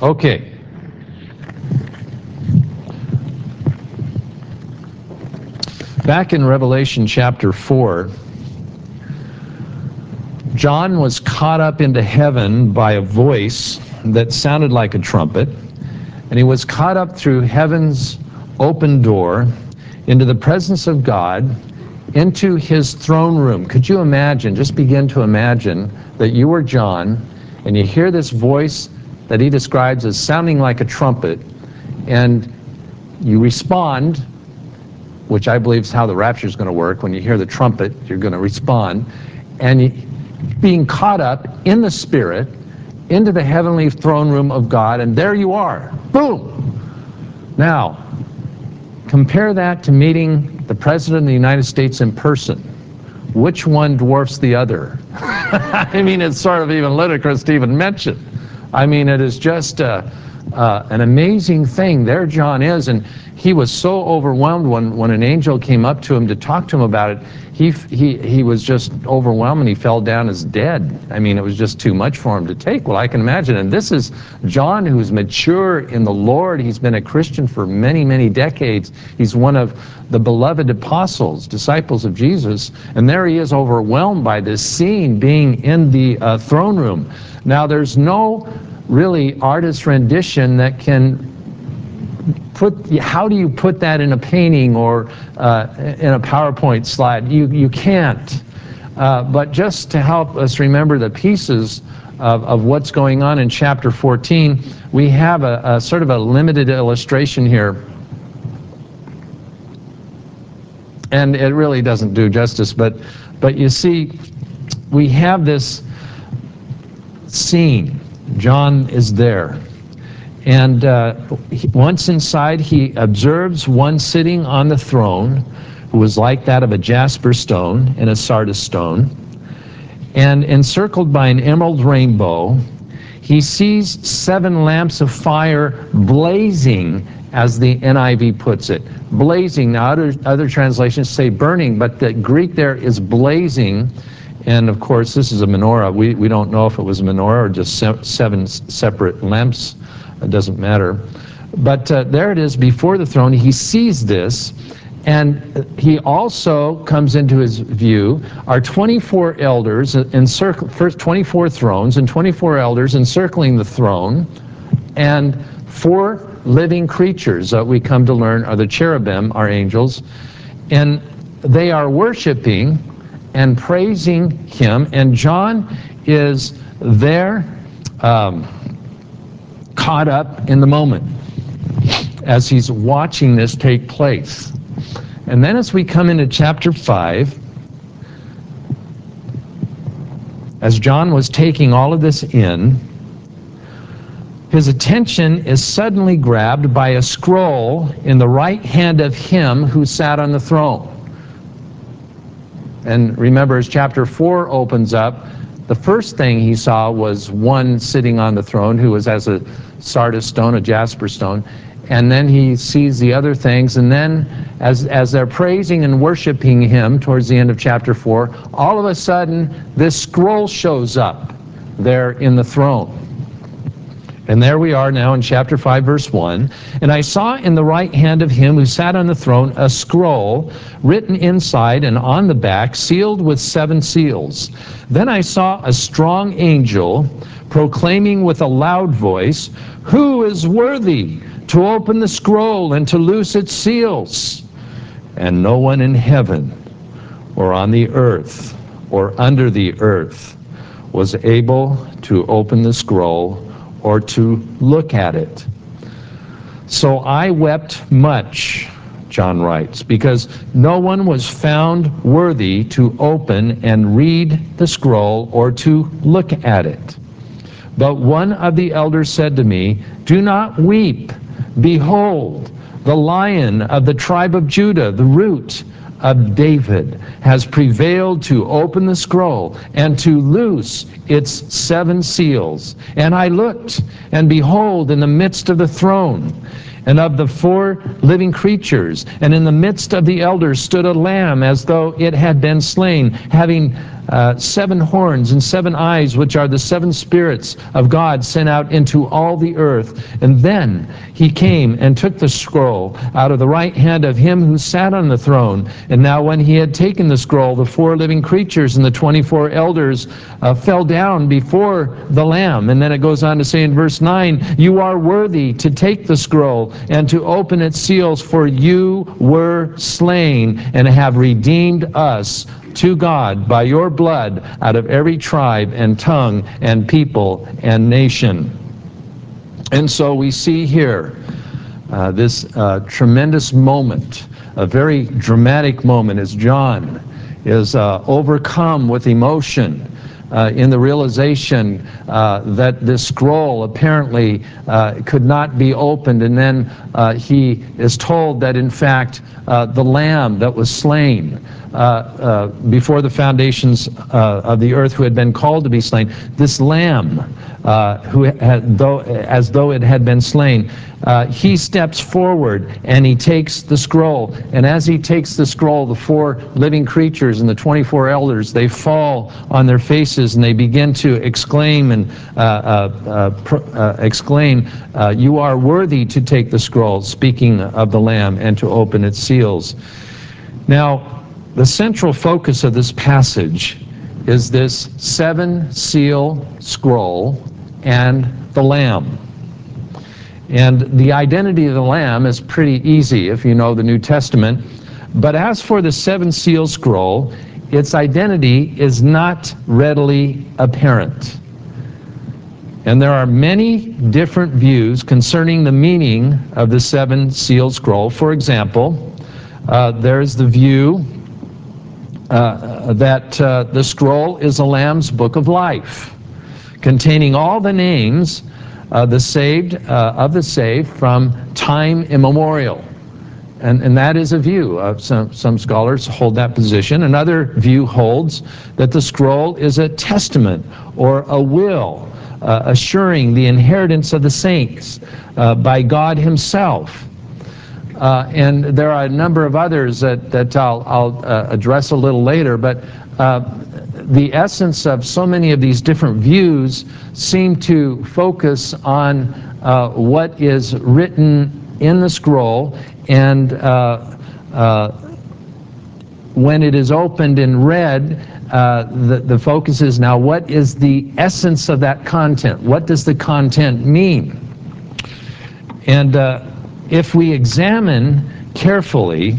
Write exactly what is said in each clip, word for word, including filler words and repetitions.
Okay. Back in Revelation chapter four, John was caught up into heaven by a voice that sounded like a trumpet, and he was caught up through heaven's open door into the presence of God, into his throne room. Could you imagine, just begin to imagine that you were John, and you hear this voice that he describes as sounding like a trumpet, and you respond, which I believe is how the rapture is going to work. When you hear the trumpet, you're going to respond, and you, being caught up in the Spirit into the heavenly throne room of God, and there you are. Boom! Now, compare that to meeting the President of the United States in person. Which one dwarfs the other? I mean, it's sort of even ludicrous to even mention. I mean, it is just uh, uh, an amazing thing. There John is, and he was so overwhelmed when, when an angel came up to him to talk to him about it. He, he, he was just overwhelmed, and he fell down as dead. I mean, it was just too much for him to take. Well, I can imagine. And this is John, who's mature in the Lord. He's been a Christian for many, many decades. He's one of the beloved apostles, disciples of Jesus. And there he is, overwhelmed by this scene, being in the uh, throne room. Now, there's no really artist rendition that can put, how do you put that in a painting or uh, in a PowerPoint slide? You, you can't. Uh, but just to help us remember the pieces of, of what's going on in chapter fourteen, we have a, a sort of a limited illustration here. And it really doesn't do justice, but, but you see, we have this scene. John is there. And uh, he, once inside, he observes one sitting on the throne who was like that of a jasper stone and a sardis stone. And encircled by an emerald rainbow, he sees seven lamps of fire blazing, as the N I V puts it. Blazing. Now, other, other translations say burning, but the Greek there is blazing. And of course, this is a menorah. We, we don't know if it was a menorah or just se seven separate lamps. It doesn't matter. But uh, there it is before the throne. He sees this, and he also comes into his view are twenty-four elders encircle, first twenty-four thrones and twenty-four elders encircling the throne, and four living creatures that we come to learn are the cherubim, our angels, and they are worshiping and praising him. And John is there, um, caught up in the moment as he's watching this take place. And then as we come into chapter five, as John was taking all of this in, his attention is suddenly grabbed by a scroll in the right hand of him who sat on the throne. And remember, as chapter four opens up, the first thing he saw was one sitting on the throne who was as a sardis stone, a jasper stone. And then he sees the other things. And then as, as they're praising and worshiping him towards the end of chapter four, all of a sudden this scroll shows up there in the throne. And there we are now in chapter five, verse one. And I saw in the right hand of him who sat on the throne a scroll written inside and on the back, sealed with seven seals. Then I saw a strong angel proclaiming with a loud voice, "Who is worthy to open the scroll and to loose its seals?" And no one in heaven or on the earth or under the earth was able to open the scroll or to look at it. So I wept much, John writes, because no one was found worthy to open and read the scroll or to look at it. But one of the elders said to me, "Do not weep. Behold, the Lion of the tribe of Judah, the Root of David, has prevailed to open the scroll and to loose its seven seals." And I looked, and behold, in the midst of the throne and of the four living creatures, and in the midst of the elders stood a lamb as though it had been slain, having uh, seven horns and seven eyes, which are the seven spirits of God sent out into all the earth. And then he came and took the scroll out of the right hand of him who sat on the throne. And now when he had taken the scroll, the four living creatures and the twenty-four elders uh, fell down before the Lamb. And then it goes on to say in verse nine, "You are worthy to take the scroll and to open its seals, for you were slain and have redeemed us to God by your blood out of every tribe and tongue and people and nation." And so we see here uh, this uh, tremendous moment, a very dramatic moment, as John is uh, overcome with emotion uh, in the realization uh, that this scroll apparently uh, could not be opened. And then uh, he is told that in fact uh, the Lamb that was slain Uh, uh, before the foundations uh, of the earth, who had been called to be slain, this Lamb, uh, who had, though, as though it had been slain, uh, he steps forward and he takes the scroll. And as he takes the scroll, the four living creatures and the twenty-four elders, they fall on their faces and they begin to exclaim and uh, uh, uh, pr uh, exclaim, uh, "You are worthy to take the scroll," speaking of the Lamb, "and to open its seals." Now, the central focus of this passage is this seven-seal scroll and the Lamb. And the identity of the Lamb is pretty easy if you know the New Testament. But as for the seven-seal scroll, its identity is not readily apparent. And there are many different views concerning the meaning of the seven-seal scroll. For example, uh, there's the view Uh, that uh, the scroll is the Lamb's book of life, containing all the names uh, the saved uh, of the saved from time immemorial. And, and that is a view. Uh, some, some scholars hold that position. Another view holds that the scroll is a testament or a will, uh, assuring the inheritance of the saints uh, by God himself. Uh, and there are a number of others that, that I'll, I'll uh, address a little later, but uh, the essence of so many of these different views seem to focus on uh, what is written in the scroll, and uh, uh, when it is opened and read, uh, the, the focus is now, what is the essence of that content? What does the content mean? And uh, if we examine carefully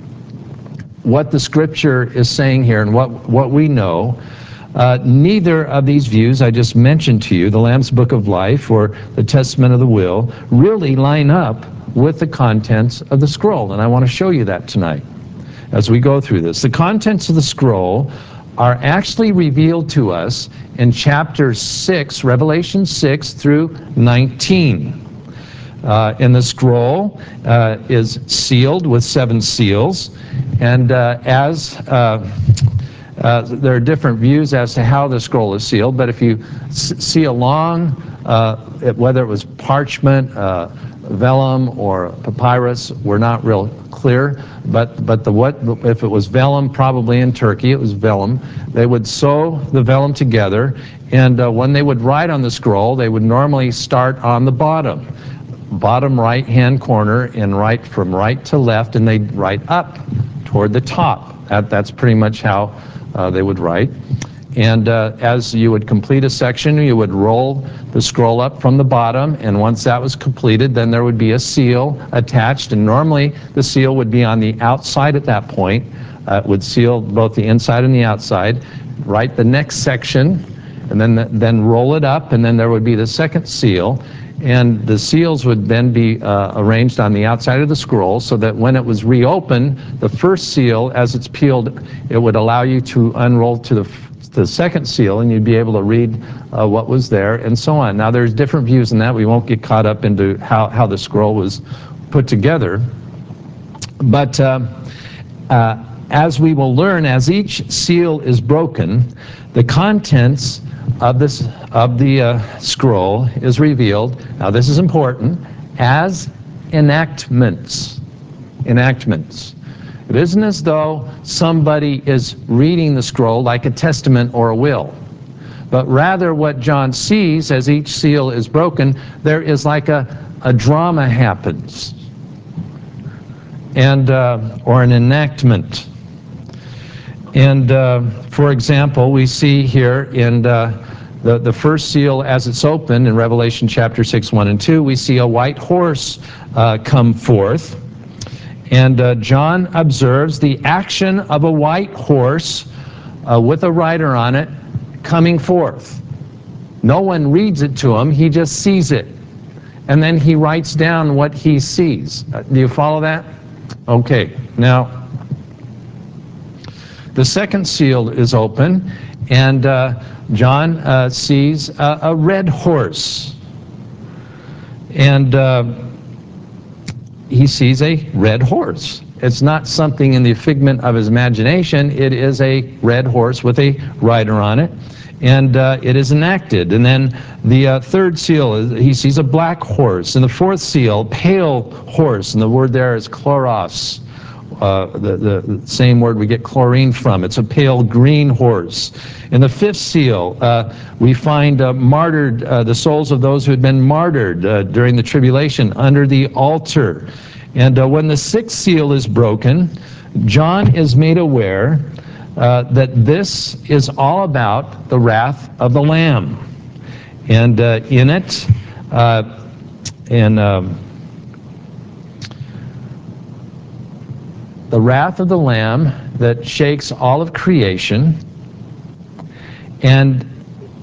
what the Scripture is saying here and what, what we know, uh, neither of these views I just mentioned to you, the Lamb's Book of Life or the Testament of the Will, really line up with the contents of the scroll. And I want to show you that tonight as we go through this. The contents of the scroll are actually revealed to us in chapter six, Revelation six through nineteen. Uh, and the scroll uh, is sealed with seven seals, and uh, as uh, uh, there are different views as to how the scroll is sealed, but if you s see along, uh, it, whether it was parchment, uh, vellum, or papyrus, we're not real clear, but but the what if it was vellum, probably in Turkey it was vellum. They would sew the vellum together, and uh, when they would write on the scroll, they would normally start on the bottom. bottom right hand corner and write from right to left, and they'd write up toward the top. That, that's pretty much how uh, they would write. And uh, as you would complete a section, you would roll the scroll up from the bottom, and once that was completed, then there would be a seal attached, and normally the seal would be on the outside at that point. Uh, it would seal both the inside and the outside. Write the next section, and then, the, then roll it up, and then there would be the second seal. And the seals would then be uh, arranged on the outside of the scroll, so that when it was reopened, the first seal, as it's peeled, it would allow you to unroll to the, the second seal, and you'd be able to read uh, what was there, and so on. Now, there's different views in that. We won't get caught up into how, how the scroll was put together. But uh, uh, as we will learn, as each seal is broken, the contents of this of the uh, scroll is revealed. Now, this is important, as enactments. Enactments. It isn't as though somebody is reading the scroll like a testament or a will, but rather what John sees as each seal is broken, there is like a, a drama happens, and uh, or an enactment. And uh, for example, we see here in uh, the, the first seal as it's opened in Revelation chapter six, one and two, we see a white horse uh, come forth. And uh, John observes the action of a white horse uh, with a rider on it coming forth. No one reads it to him, he just sees it. And then he writes down what he sees. Uh, do you follow that? Okay, now the second seal is open, and uh, John uh, sees a, a red horse. And uh, he sees a red horse. It's not something in the figment of his imagination. It is a red horse with a rider on it, and uh, it is enacted. And then the uh, third seal, is, he sees a black horse. And the fourth seal, pale horse, and the word there is chloros, uh, the, the same word we get chlorine from. It's a pale green horse. In the fifth seal, uh, we find uh, martyred, uh, the souls of those who had been martyred uh, during the tribulation under the altar. And uh, when the sixth seal is broken, John is made aware uh, that this is all about the wrath of the Lamb. And uh, in it, uh, in um, the wrath of the Lamb that shakes all of creation, and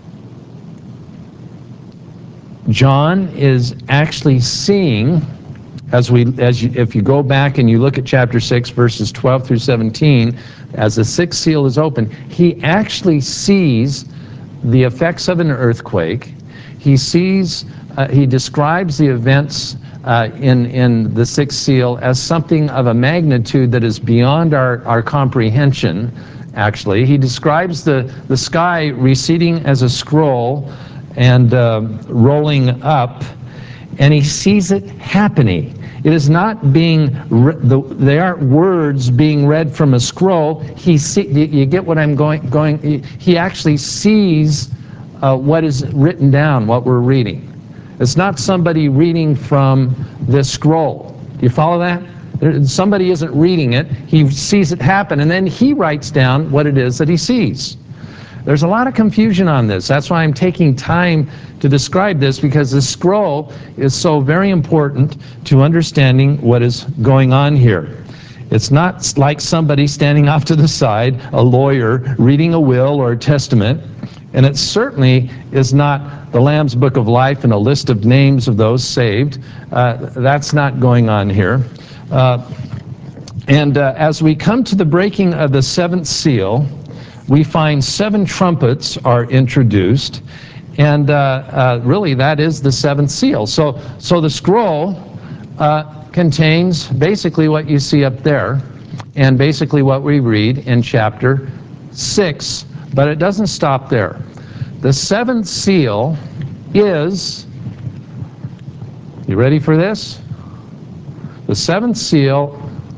John is actually seeing, as we, as you, if you go back and you look at chapter six, verses twelve through seventeen, as the sixth seal is open, he actually sees the effects of an earthquake. He sees, uh, he describes the events uh, in in the sixth seal as something of a magnitude that is beyond our our comprehension. Actually, he describes the the sky receding as a scroll and uh, rolling up, and he sees it happening. It is not being, re the, they aren't words being read from a scroll. He see, you, you get what I'm going, going he, he actually sees uh, what is written down, what we're reading. It's not somebody reading from this scroll. Do you follow that? There, somebody isn't reading it, he sees it happen, and then he writes down what it is that he sees. There's a lot of confusion on this. That's why I'm taking time to describe this, because the scroll is so very important to understanding what is going on here. It's not like somebody standing off to the side, a lawyer, reading a will or a testament, and it certainly is not the Lamb's Book of Life and a list of names of those saved. Uh, that's not going on here. Uh, and uh, as we come to the breaking of the seventh seal, we find seven trumpets are introduced, and uh, uh, really that is the seventh seal. So, so the scroll uh, contains basically what you see up there, and basically what we read in chapter six, but it doesn't stop there. The seventh seal is, you ready for this? The seventh seal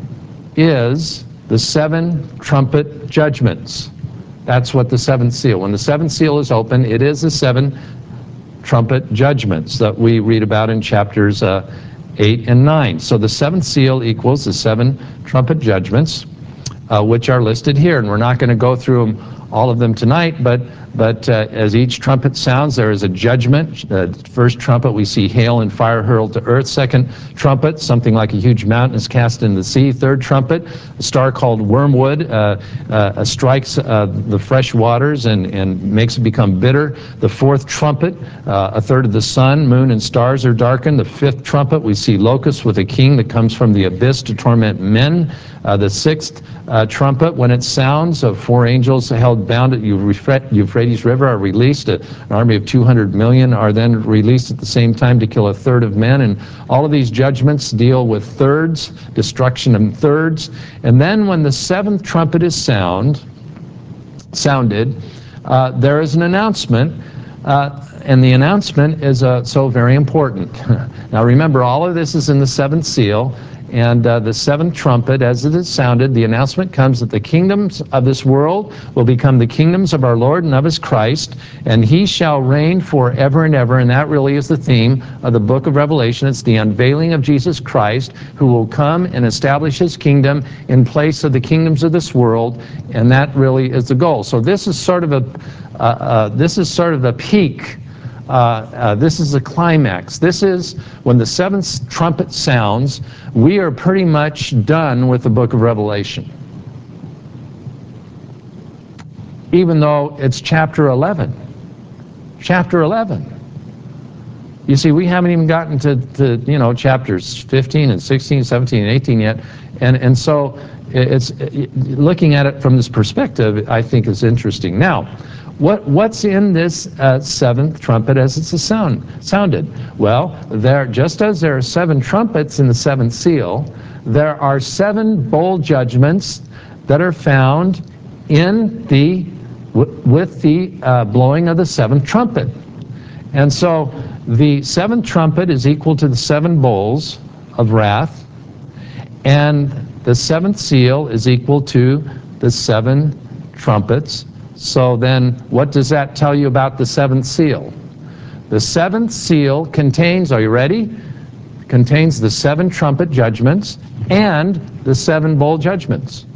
is the seven trumpet judgments. That's what the seventh seal. When the seventh seal is open, it is the seven trumpet judgments that we read about in chapters uh, eight and nine. So the seventh seal equals the seven trumpet judgments, uh, which are listed here. And we're not going to go through them, all of them tonight, but But uh, as each trumpet sounds, there is a judgment. Uh, first trumpet, we see hail and fire hurled to earth. Second trumpet, something like a huge mountain is cast in the sea. Third trumpet, a star called wormwood uh, uh, strikes uh, the fresh waters and, and makes it become bitter. The fourth trumpet, uh, a third of the sun, moon, and stars are darkened. The fifth trumpet, we see locusts with a king that comes from the abyss to torment men. Uh, the sixth uh, trumpet, when it sounds, uh, four angels held bound at Euphrates River are released. An army of two hundred million are then released at the same time to kill a third of men. And all of these judgments deal with thirds, destruction of thirds. And then when the seventh trumpet is sound, sounded, uh, there is an announcement uh, and the announcement is uh, so very important. Now remember, all of this is in the seventh seal, and uh, the seventh trumpet, as it is sounded, the announcement comes that the kingdoms of this world will become the kingdoms of our Lord and of his Christ, and he shall reign forever and ever. And that really is the theme of the book of Revelation. It's the unveiling of Jesus Christ, who will come and establish his kingdom in place of the kingdoms of this world, and that really is the goal. So this is sort of a uh, uh, this is sort of the peak. Uh, uh, this is the climax. This is when the seventh trumpet sounds. We are pretty much done with the book of Revelation, even though it's chapter eleven. Chapter eleven. You see, we haven't even gotten to, to you know, chapters fifteen and sixteen, seventeen, and eighteen yet, and and so it's it, looking at it from this perspective, I think, is interesting. Now, What, what's in this uh, seventh trumpet as it's a sound, sounded? Well, there, just as there are seven trumpets in the seventh seal, there are seven bowl judgments that are found in the, w with the uh, blowing of the seventh trumpet. And so the seventh trumpet is equal to the seven bowls of wrath, and the seventh seal is equal to the seven trumpets. So then, what does that tell you about the seventh seal? The seventh seal contains, are you ready? Contains the seven trumpet judgments and the seven bowl judgments.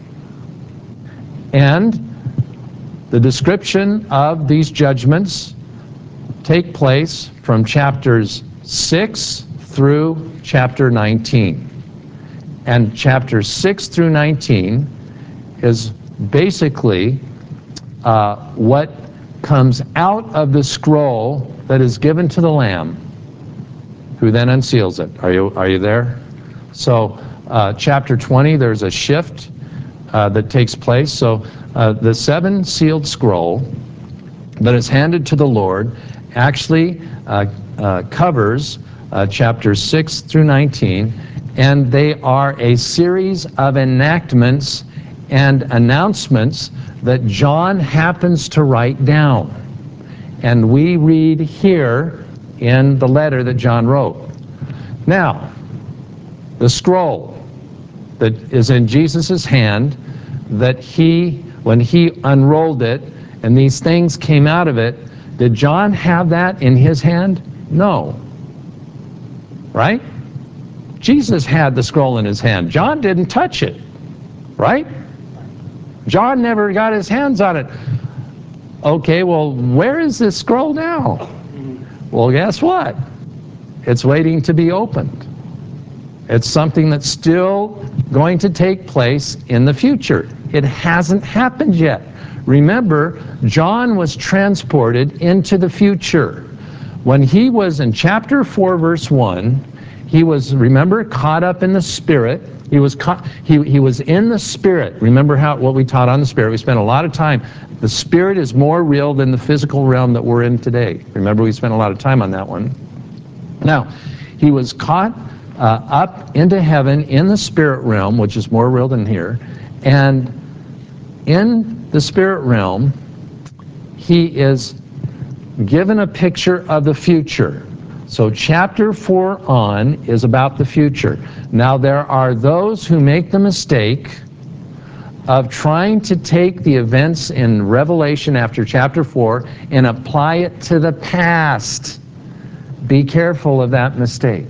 And the description of these judgments take place from chapters six through chapter nineteen. And chapters six through nineteen is basically Uh, what comes out of the scroll that is given to the Lamb, who then unseals it. Are you, are you there? So uh, chapter twenty, there's a shift uh, that takes place. So uh, the seven sealed scroll that is handed to the Lord actually uh, uh, covers uh, chapters six through nineteen, and they are a series of enactments and announcements that John happens to write down. And we read here in the letter that John wrote. Now, the scroll that is in Jesus' hand, that he, when he unrolled it, and these things came out of it, did John have that in his hand? No. Right? Jesus had the scroll in his hand. John didn't touch it. Right? John never got his hands on it. Okay, well, where is this scroll now? Well, guess what? It's waiting to be opened. It's something that's still going to take place in the future. It hasn't happened yet. Remember, John was transported into the future. When he was in chapter four, verse one, he was, remember, caught up in the Spirit. He was caught, he, he was in the Spirit. Remember how what we taught on the Spirit. We spent a lot of time. The Spirit is more real than the physical realm that we're in today. Remember, we spent a lot of time on that one. Now, he was caught uh, up into heaven in the Spirit realm, which is more real than here. And in the Spirit realm, he is given a picture of the future. So chapter four on is about the future. Now there are those who make the mistake of trying to take the events in Revelation after chapter four and apply it to the past. Be careful of that mistake.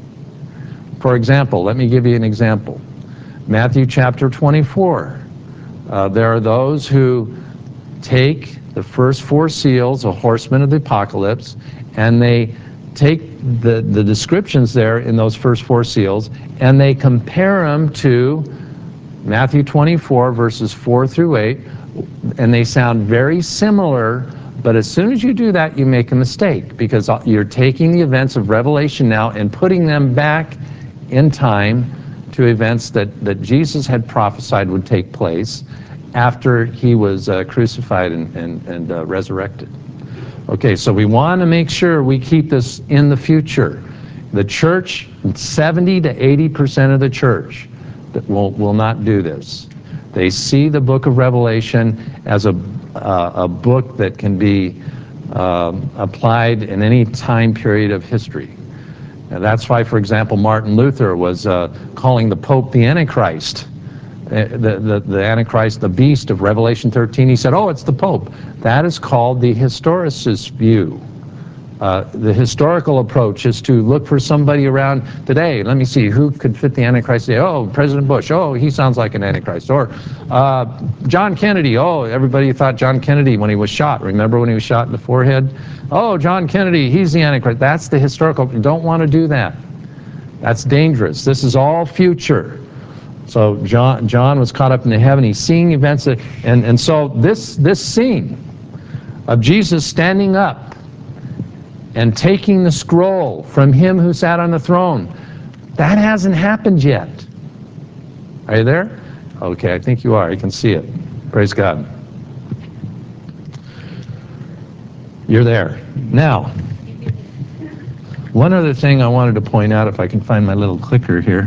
For example, let me give you an example. Matthew chapter twenty-four. Uh, there are those who take the first four seals, the horsemen of the apocalypse, and they take the, the descriptions there in those first four seals, and they compare them to Matthew twenty-four, verses four through eight, and they sound very similar, but as soon as you do that, you make a mistake, because you're taking the events of Revelation now and putting them back in time to events that, that Jesus had prophesied would take place after he was uh, crucified and, and, and uh, resurrected. Okay, so we want to make sure we keep this in the future. The church, seventy to eighty percent of the church will, will not do this. They see the book of Revelation as a, uh, a book that can be um, applied in any time period of history. And that's why, for example, Martin Luther was uh, calling the Pope the Antichrist. Uh, the, the, the Antichrist, the beast of Revelation thirteen. He said, oh, it's the Pope. That is called the historicist view. Uh, the historical approach is to look for somebody around today. Let me see, who could fit the Antichrist today? Oh, President Bush. Oh, he sounds like an Antichrist. Or uh, John Kennedy. Oh, everybody thought John Kennedy when he was shot. Remember when he was shot in the forehead? Oh, John Kennedy, he's the Antichrist. That's the historical. You don't want to do that. That's dangerous. This is all future. So John, John was caught up in the heaven. He's seeing events. That, and, and so this, this scene of Jesus standing up and taking the scroll from him who sat on the throne, that hasn't happened yet. Are you there? Okay, I think you are. You can see it. Praise God. You're there. Now, one other thing I wanted to point out, if I can find my little clicker here.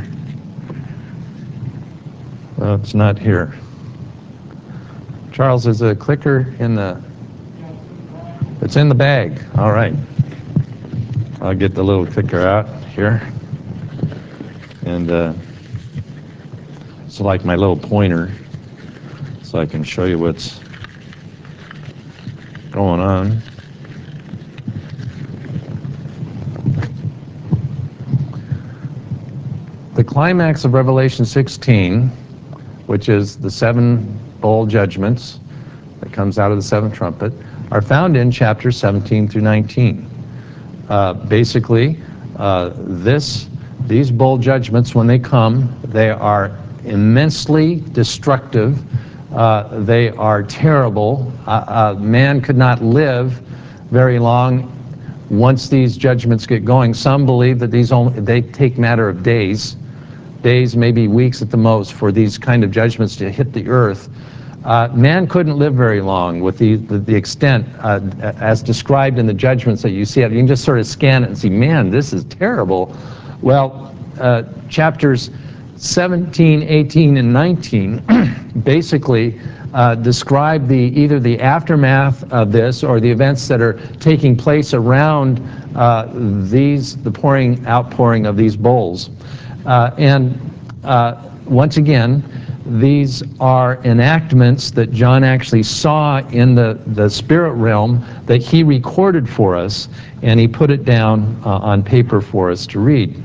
Well, it's not here. Charles, is a clicker in the... It's in the bag. All right. I'll get the little clicker out here. And uh, it's like my little pointer, so I can show you what's going on. The climax of Revelation sixteen, which is the seven bowl judgments that comes out of the seventh trumpet, are found in chapters seventeen through nineteen. Uh, basically, uh, this, these bowl judgments, when they come, they are immensely destructive. Uh, they are terrible. Uh, uh, man could not live very long once these judgments get going. Some believe that these only, they take matter of days, days, maybe weeks at the most, for these kind of judgments to hit the earth. Uh, man couldn't live very long with the, the, the extent uh, as described in the judgments that you see. You can just sort of scan it and see, man, this is terrible. Well, uh, chapters seventeen, eighteen, and nineteen basically uh, describe the, either the aftermath of this or the events that are taking place around uh, these, the pouring, outpouring of these bowls. Uh, and uh, once again, these are enactments that John actually saw in the, the spirit realm that he recorded for us, and he put it down uh, on paper for us to read.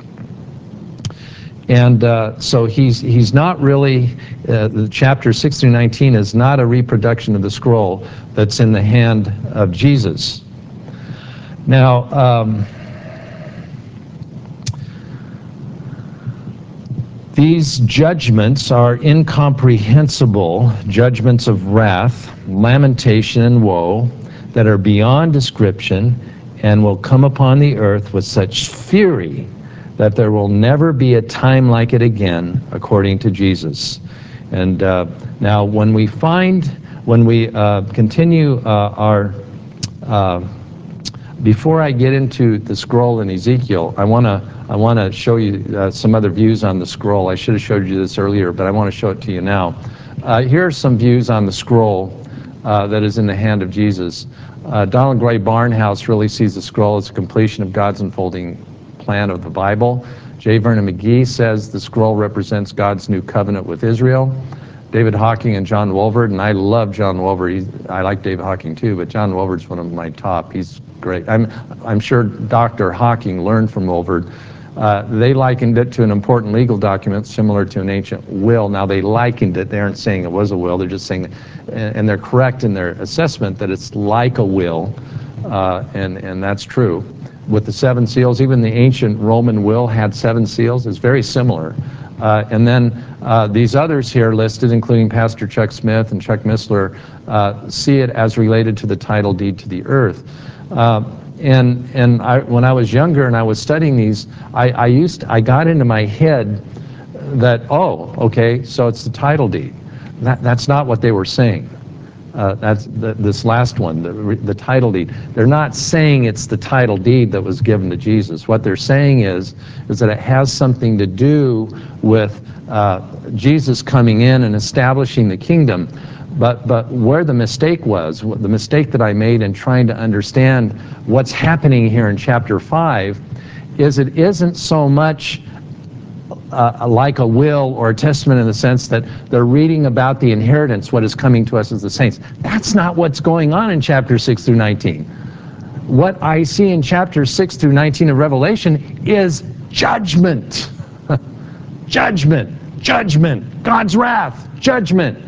And uh, so he's, he's not really, uh, the chapter six through nineteen is not a reproduction of the scroll that's in the hand of Jesus. Now, um, these judgments are incomprehensible judgments of wrath, lamentation, and woe that are beyond description and will come upon the earth with such fury that there will never be a time like it again, according to Jesus. And uh, now when we find, when we uh, continue uh, our, uh, before I get into the scroll in Ezekiel, I want to I want to show you uh, some other views on the scroll. I should have showed you this earlier, but I want to show it to you now. Uh, here are some views on the scroll uh, that is in the hand of Jesus. Uh, Donald Gray Barnhouse really sees the scroll as a completion of God's unfolding plan of the Bible. J. Vernon McGee says the scroll represents God's new covenant with Israel. David Hocking and John Wolverd, and I love John Wolverd. He's, I like David Hocking too, but John Wolverd's one of my top. He's great. I'm, I'm sure Doctor Hocking learned from Wolverd. Uh, they likened it to an important legal document similar to an ancient will. Now, they likened it. They aren't saying it was a will. They're just saying that, and, and they're correct in their assessment that it's like a will, uh, and, and that's true. With the seven seals, even the ancient Roman will had seven seals. It's very similar. Uh, and then uh, these others here listed, including Pastor Chuck Smith and Chuck Missler, uh, see it as related to the title deed to the earth. Uh, and and I, when I was younger and I was studying these, I, I used to, I got into my head that, oh, okay, so it's the title deed. That, that's not what they were saying. Uh, that's the, this last one, the, the title deed. They're not saying it's the title deed that was given to Jesus. What they're saying is, is that it has something to do with uh, Jesus coming in and establishing the kingdom. But, but where the mistake was, the mistake that I made in trying to understand what's happening here in chapter five, is it isn't so much uh, like a will or a testament in the sense that they're reading about the inheritance, what is coming to us as the saints. That's not what's going on in chapter six through nineteen. What I see in chapters six through nineteen of Revelation is judgment. Judgment. Judgment. God's wrath. Judgment.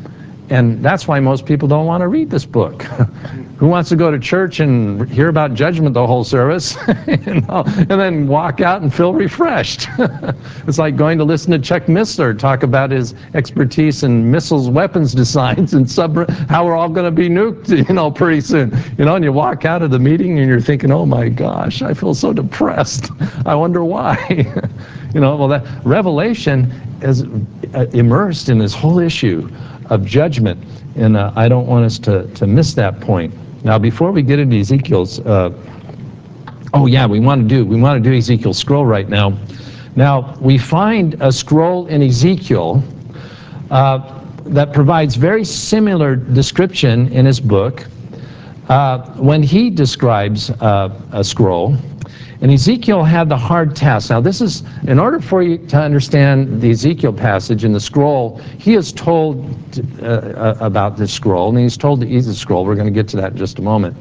And that's why most people don't want to read this book. Who wants to go to church and hear about judgment the whole service you know, and then walk out and feel refreshed? It's like going to listen to Chuck Missler talk about his expertise in missiles, weapons designs, and sub how we're all going to be nuked, you know, pretty soon. You know, and you walk out of the meeting and you're thinking, oh my gosh, I feel so depressed. I wonder why. You know, well, that Revelation is immersed in this whole issue of judgment, and uh, I don't want us to, to miss that point. Now, before we get into Ezekiel's, uh, oh yeah, we want to do, we want to do Ezekiel's scroll right now. Now, we find a scroll in Ezekiel uh, that provides very similar description in his book uh, when he describes uh, a scroll. And Ezekiel had the hard task. Now this is, in order for you to understand the Ezekiel passage in the scroll, he is told uh, about this scroll, and he's told to eat the scroll. We're going to get to that in just a moment.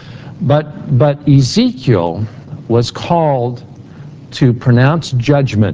But, but Ezekiel was called to pronounce judgment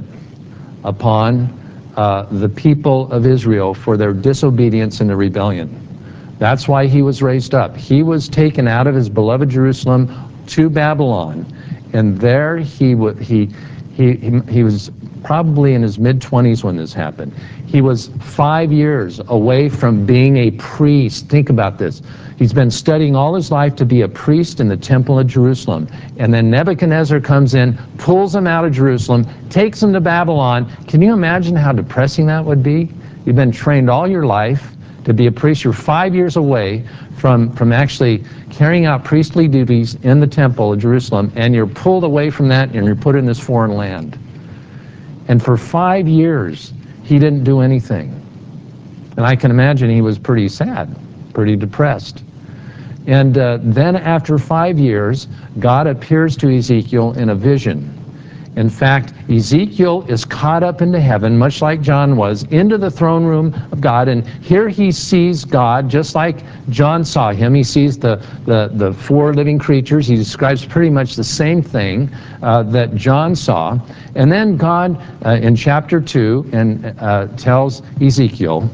upon uh, the people of Israel for their disobedience and their rebellion. That's why he was raised up. He was taken out of his beloved Jerusalem to Babylon. And there he, he, he, he was probably in his mid twenties when this happened. He was five years away from being a priest. Think about this. He's been studying all his life to be a priest in the temple of Jerusalem. And then Nebuchadnezzar comes in, pulls him out of Jerusalem, takes him to Babylon. Can you imagine how depressing that would be? You've been trained all your life to be a priest. You're five years away from, from actually carrying out priestly duties in the temple of Jerusalem, and you're pulled away from that and you're put in this foreign land. And for five years, he didn't do anything. And I can imagine he was pretty sad, pretty depressed. And uh, then after five years, God appears to Ezekiel in a vision. In fact, Ezekiel is caught up into heaven, much like John was, into the throne room of God, and here he sees God just like John saw him. He sees the, the, the four living creatures. He describes pretty much the same thing uh, that John saw. And then God, uh, in chapter two, and uh, tells Ezekiel,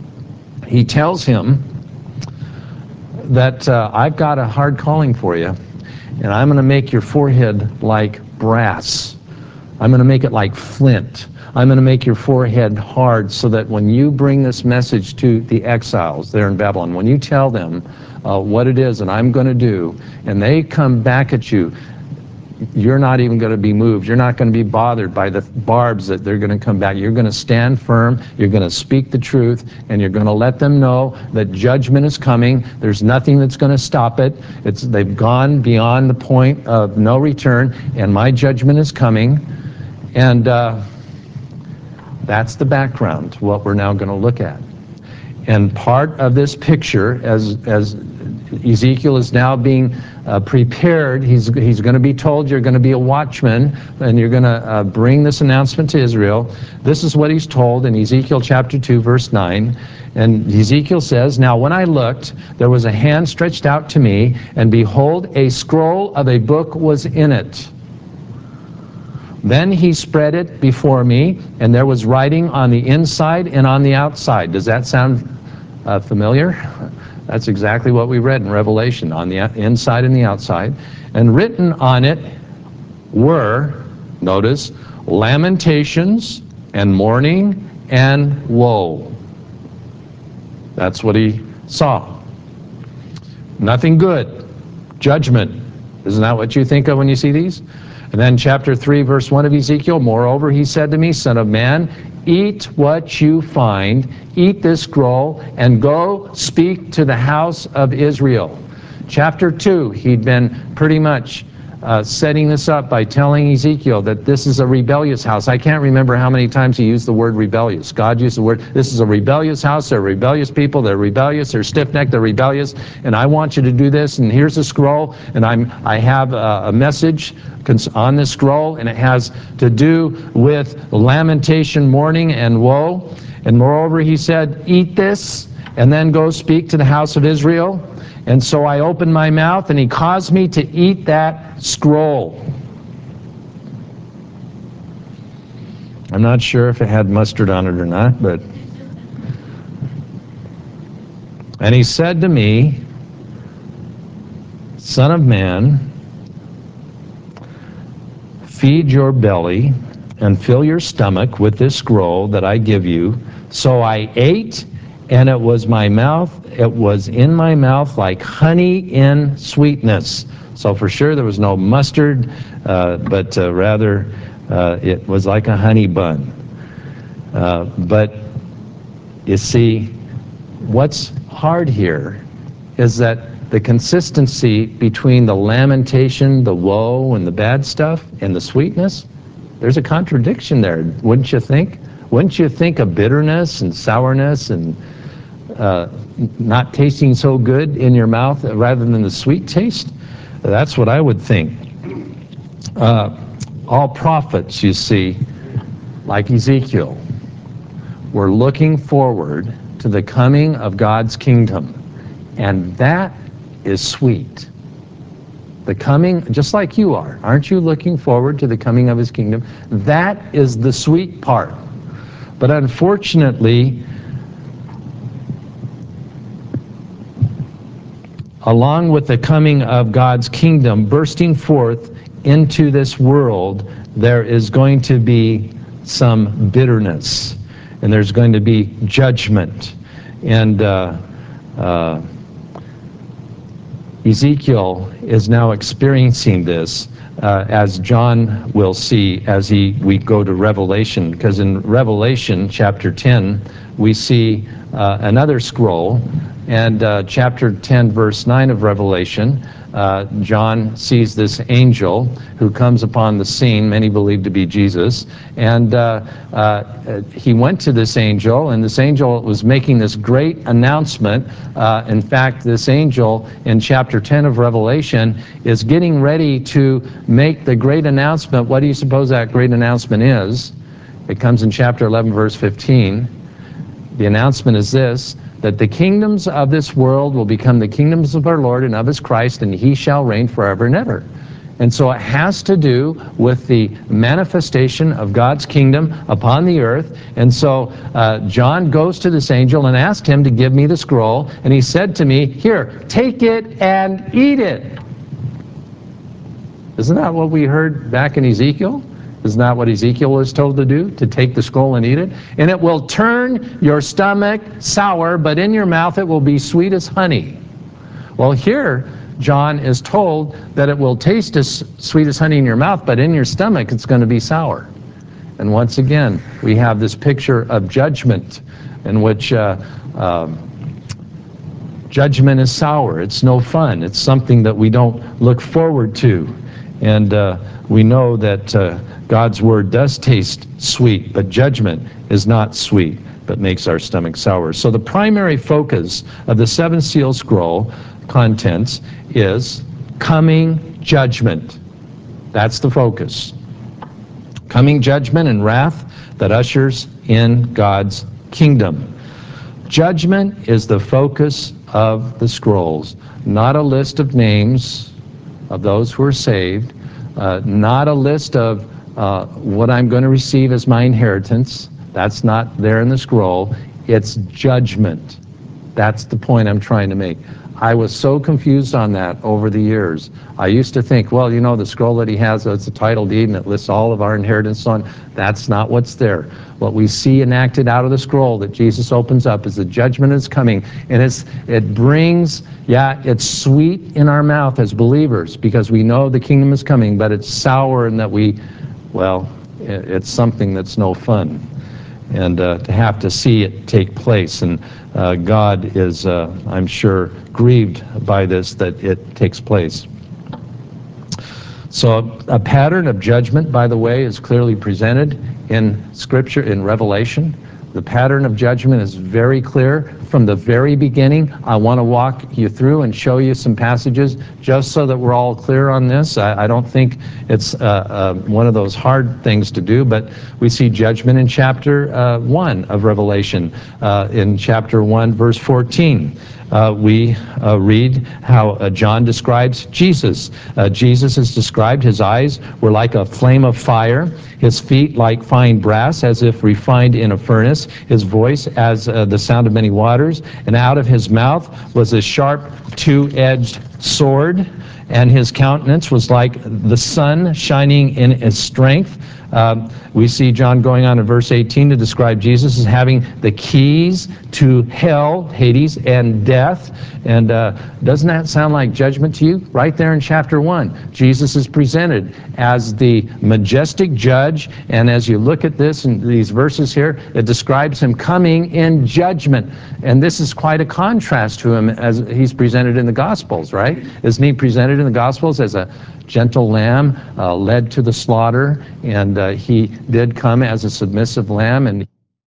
he tells him that uh, I've got a hard calling for you, and I'm going to make your forehead like brass. I'm going to make it like flint. I'm going to make your forehead hard so that when you bring this message to the exiles there in Babylon, when you tell them uh, what it is and I'm going to do, and they come back at you, you're not even going to be moved. You're not going to be bothered by the barbs that they're going to come back. You're going to stand firm. You're going to speak the truth, and you're going to let them know that judgment is coming. There's nothing that's going to stop it. It's, they've gone beyond the point of no return, and my judgment is coming. And uh, that's the background to what we're now going to look at. And part of this picture, as, as Ezekiel is now being uh, prepared, he's, he's going to be told you're going to be a watchman, and you're going to uh, bring this announcement to Israel. This is what he's told in Ezekiel chapter two, verse nine. And Ezekiel says, "Now when I looked, there was a hand stretched out to me, and behold, a scroll of a book was in it. Then he spread it before me, and there was writing on the inside and on the outside." Does that sound uh, familiar? That's exactly what we read in Revelation, on the inside and the outside. And written on it were, notice, lamentations and mourning and woe. That's what he saw. Nothing good. Judgment. Isn't that what you think of when you see these? And then chapter three, verse one of Ezekiel, "Moreover, he said to me, Son of man, eat what you find, eat this scroll, and go speak to the house of Israel." Chapter two, he'd been pretty much uh, setting this up by telling Ezekiel that this is a rebellious house. I can't remember how many times he used the word rebellious. God used the word, this is a rebellious house, they're rebellious people, they're rebellious, they're stiff-necked, they're rebellious, and I want you to do this, and here's a scroll, and I'm, I have a, a message on this scroll, and it has to do with lamentation, mourning, and woe. And moreover, he said, eat this, and then go speak to the house of Israel. And so I opened my mouth, and he caused me to eat that scroll. I'm not sure if it had mustard on it or not, but... And he said to me, Son of man, feed your belly and fill your stomach with this scroll that I give you. So I ate, and it was my mouth, it was in my mouth like honey in sweetness. So for sure there was no mustard, uh, but uh, rather uh, it was like a honey bun. Uh, but you see, what's hard here is that the consistency between the lamentation, the woe, and the bad stuff, and the sweetness, there's a contradiction there, wouldn't you think? Wouldn't you think of bitterness and sourness and uh, not tasting so good in your mouth rather than the sweet taste? That's what I would think. Uh, all prophets, you see, like Ezekiel, were looking forward to the coming of God's kingdom, and that is sweet. The coming, just like you are, aren't you looking forward to the coming of his kingdom? That is the sweet part. But unfortunately, along with the coming of God's kingdom bursting forth into this world, there is going to be some bitterness, and there's going to be judgment. And uh, uh, Ezekiel is now experiencing this, uh, as John will see as he we go to Revelation, because in Revelation chapter ten we see uh, another scroll, and uh, chapter ten verse nine of Revelation, uh, John sees this angel who comes upon the scene, many believe to be Jesus, and uh, uh, he went to this angel, and this angel was making this great announcement. Uh, in fact, this angel in chapter ten of Revelation is getting ready to make the great announcement. What do you suppose that great announcement is? It comes in chapter eleven verse fifteen. The announcement is this, that the kingdoms of this world will become the kingdoms of our Lord and of his Christ, and he shall reign forever and ever. And so it has to do with the manifestation of God's kingdom upon the earth. And so uh, John goes to this angel and asked him to give me the scroll, and he said to me, here, take it and eat it. Isn't that what we heard back in Ezekiel? Isn't that what Ezekiel was told to do? To take the scroll and eat it? And it will turn your stomach sour, but in your mouth it will be sweet as honey. Well, here John is told that it will taste as sweet as honey in your mouth, but in your stomach it's going to be sour. And once again, we have this picture of judgment in which uh, uh, judgment is sour. It's no fun. It's something that we don't look forward to. And uh, we know that uh, God's word does taste sweet, but judgment is not sweet, but makes our stomach sour. So the primary focus of the seven seal scroll contents is coming judgment. That's the focus. Coming judgment and wrath that ushers in God's kingdom. Judgment is the focus of the scrolls, not a list of names of those who are saved, uh, not a list of uh, what I'm going to receive as my inheritance. That's not there in the scroll. It's judgment. That's the point I'm trying to make. I was so confused on that over the years. I used to think, well, you know, the scroll that he has, it's a title deed and it lists all of our inheritance on. That's not what's there. What we see enacted out of the scroll that Jesus opens up is the judgment is coming, and it's it brings, yeah, it's sweet in our mouth as believers because we know the kingdom is coming, but it's sour in that we, well, it's something that's no fun. And uh, to have to see it take place. And uh, God is, uh, I'm sure, grieved by this, that it takes place. So a pattern of judgment, by the way, is clearly presented in Scripture, in Revelation. The pattern of judgment is very clear from the very beginning. I want to walk you through and show you some passages just so that we're all clear on this. I, I don't think it's uh, uh, one of those hard things to do, but we see judgment in chapter uh, one of Revelation. Uh, in chapter one, verse fourteen. Uh, we uh, read how uh, John describes Jesus. Uh, Jesus is described, his eyes were like a flame of fire, his feet like fine brass, as if refined in a furnace, his voice as uh, the sound of many waters, and out of his mouth was a sharp two-edged sword, and his countenance was like the sun shining in its strength. Um, we see John going on in verse eighteen to describe Jesus as having the keys to hell, Hades, and death. And uh, doesn't that sound like judgment to you? Right there in chapter one, Jesus is presented as the majestic judge, and as you look at this in these verses here, it describes him coming in judgment. And this is quite a contrast to him as he's presented in the Gospels, right? Isn't he presented in the Gospels as a gentle lamb uh, led to the slaughter, and uh, he did come as a submissive lamb, and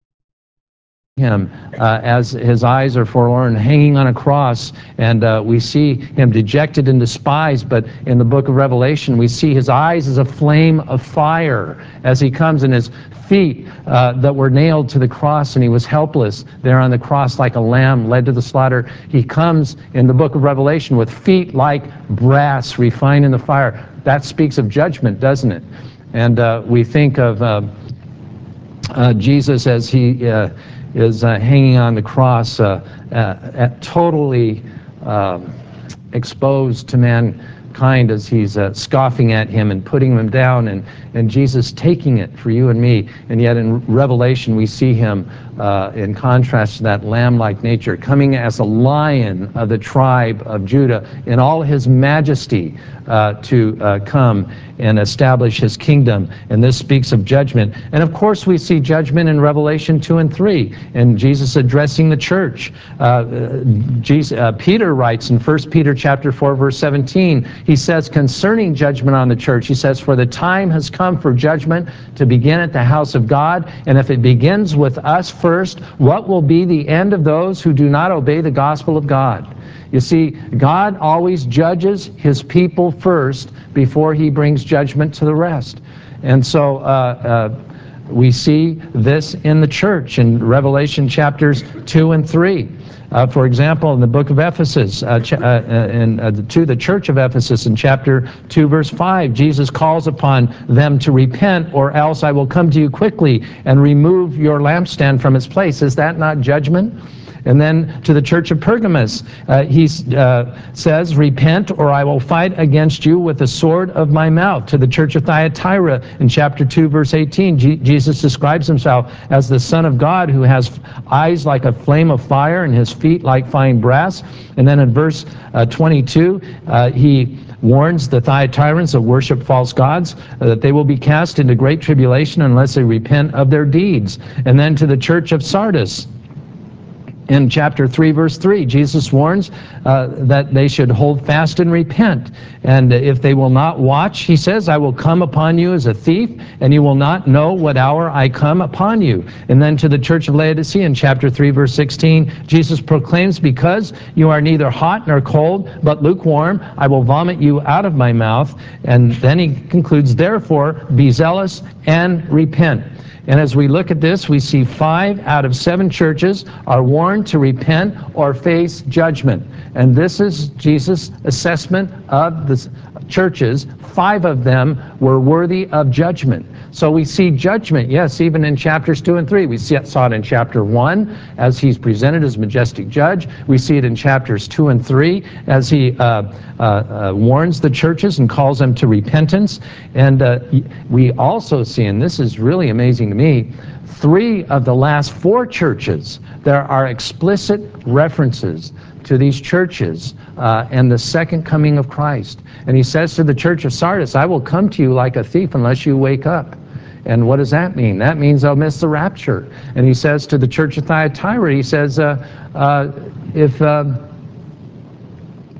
him uh, as his eyes are forlorn, hanging on a cross, and uh, we see him dejected and despised. But in the book of Revelation, we see his eyes as a flame of fire as he comes, and his feet uh, that were nailed to the cross, and he was helpless there on the cross like a lamb led to the slaughter. He comes in the book of Revelation with feet like brass refined in the fire. That speaks of judgment, doesn't it? And uh, we think of uh, uh, Jesus as he uh, is uh, hanging on the cross, uh, uh, totally uh, exposed to mankind as he's uh, scoffing at him and putting him down, and, and Jesus taking it for you and me. And yet in Revelation we see him, uh, in contrast to that lamb-like nature, coming as a lion of the tribe of Judah in all his majesty uh, to uh, come and establish his kingdom. And this speaks of judgment. And of course we see judgment in Revelation two and three, and Jesus addressing the church. Uh, Jesus, uh, Peter writes in First Peter chapter four, verse seventeen, he says concerning judgment on the church, he says, "For the time has come for judgment to begin at the house of God, and if it begins with us first, what will be the end of those who do not obey the gospel of God?" You see, God always judges his people first before he brings judgment to the rest. And so uh, uh, we see this in the church in Revelation chapters two and three. Uh, for example, in the book of Ephesus, uh, ch- uh, in, uh, to the church of Ephesus in chapter two, verse five, Jesus calls upon them to repent, or else I will come to you quickly and remove your lampstand from its place. Is that not judgment? And then to the church of Pergamos, uh, he uh, says, "Repent, or I will fight against you with the sword of my mouth." To the church of Thyatira, in chapter two, verse eighteen, G- Jesus describes himself as the Son of God, who has eyes like a flame of fire and his feet like fine brass. And then in verse uh, twenty-two, uh, he warns the Thyatirans that worship false gods uh, that they will be cast into great tribulation unless they repent of their deeds. And then to the church of Sardis, in chapter three, verse three, Jesus warns uh, that they should hold fast and repent. And if they will not watch, he says, I will come upon you as a thief, and you will not know what hour I come upon you. And then to the church of Laodicea, in chapter three, verse sixteen, Jesus proclaims, because you are neither hot nor cold, but lukewarm, I will vomit you out of my mouth. And then he concludes, therefore, be zealous and repent. And as we look at this, we see five out of seven churches are warned to repent or face judgment. And this is Jesus' assessment of the churches. Five of them were worthy of judgment. So we see judgment, yes, even in chapters two and three. We saw it in chapter one as he's presented as majestic judge. We see it in chapters two and three as he uh, uh, uh, warns the churches and calls them to repentance. And uh, we also see, and this is really amazing to me, three of the last four churches, there are explicit references to these churches uh, and the second coming of Christ. And he says to the church of Sardis, I will come to you like a thief unless you wake up. And what does that mean? That means they'll miss the rapture. And he says to the church of Thyatira, he says, uh, uh, if... Uh,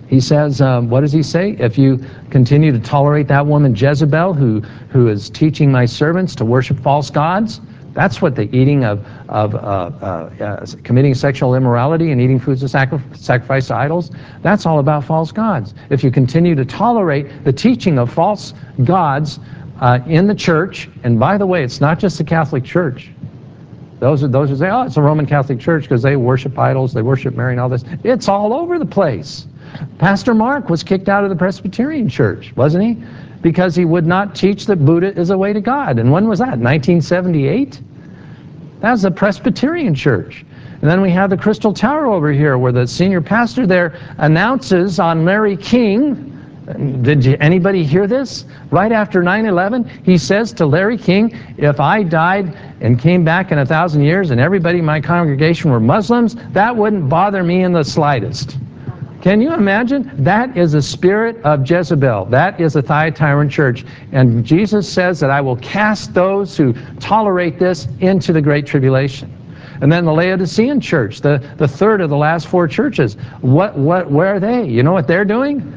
He says, um, what does he say? If you continue to tolerate that woman Jezebel who, who is teaching my servants to worship false gods, that's what the eating of, of uh, uh, uh, committing sexual immorality and eating foods of sacri sacrifice to idols, that's all about false gods. If you continue to tolerate the teaching of false gods uh, in the church, and by the way, it's not just the Catholic Church. Those are those who say, oh, it's a Roman Catholic Church because they worship idols, they worship Mary and all this. It's all over the place. Pastor Mark was kicked out of the Presbyterian Church, wasn't he? Because he would not teach that Buddha is a way to God. And when was that? nineteen seventy-eight? That was the Presbyterian Church. And then we have the Crystal Tower over here where the senior pastor there announces on Larry King. Did you, anybody hear this? Right after nine eleven, he says to Larry King, if I died and came back in a thousand years and everybody in my congregation were Muslims, that wouldn't bother me in the slightest. Can you imagine? That is a spirit of Jezebel. That is a Thyatira church. And Jesus says that I will cast those who tolerate this into the Great Tribulation. And then the Laodicean church, the, the third of the last four churches, what, what, where are they? You know what they're doing?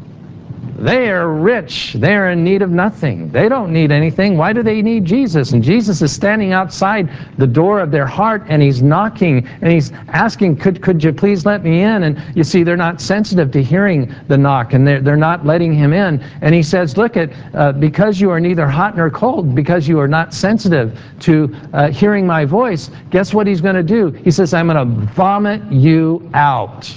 They are rich. They are in need of nothing. They don't need anything. Why do they need Jesus? And Jesus is standing outside the door of their heart, and he's knocking, and he's asking, could, could you please let me in? And you see, they're not sensitive to hearing the knock, and they're, they're not letting him in. And he says, look, at uh, because you are neither hot nor cold, because you are not sensitive to uh, hearing my voice, guess what he's going to do? He says, I'm going to vomit you out.